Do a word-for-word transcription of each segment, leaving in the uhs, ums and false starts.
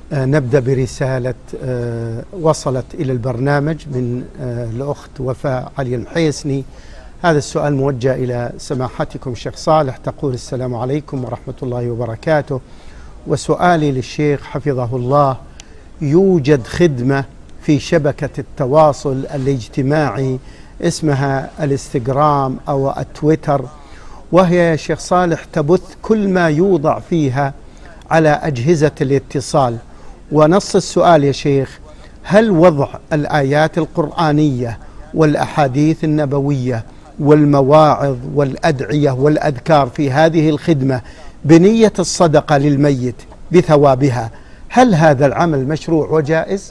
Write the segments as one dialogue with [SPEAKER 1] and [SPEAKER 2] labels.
[SPEAKER 1] نبدأ برسالة وصلت إلى البرنامج من الأخت وفاء علي المحيسني. هذا السؤال موجه إلى سماحتكم شيخ صالح. تقول: السلام عليكم ورحمة الله وبركاته، وسؤالي للشيخ حفظه الله: يوجد خدمة في شبكة التواصل الاجتماعي اسمها الانستغرام أو التويتر، وهي يا شيخ صالح تبث كل ما يوضع فيها على أجهزة الاتصال. ونص السؤال يا شيخ: هل وضع الآيات القرآنية والأحاديث النبوية والمواعظ والأدعية والأذكار في هذه الخدمة بنية الصدقة للميت بثوابها، هل هذا العمل مشروع وجائز؟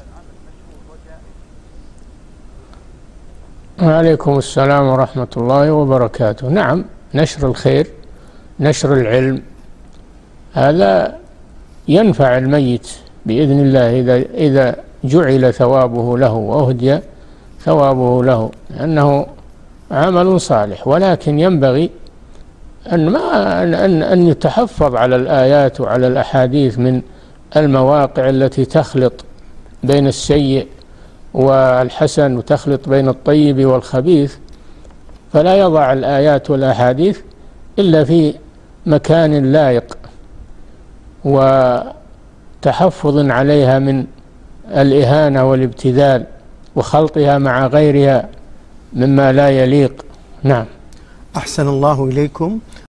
[SPEAKER 2] وعليكم السلام ورحمة الله وبركاته. نعم، نشر الخير، نشر العلم، هذا ينفع الميت بإذن الله إذا إذا جعل ثوابه له وأهدي ثوابه له، لأنه عمل صالح. ولكن ينبغي أن ما أن أن يتحفظ على الآيات وعلى الأحاديث من المواقع التي تخلط بين السيء والحسن وتخلط بين الطيب والخبيث، فلا يضع الآيات والأحاديث إلا في مكان لائق وتحفظ عليها من الإهانة والابتذال وخلطها مع غيرها مما لا يليق. نعم.
[SPEAKER 1] أحسن الله إليكم.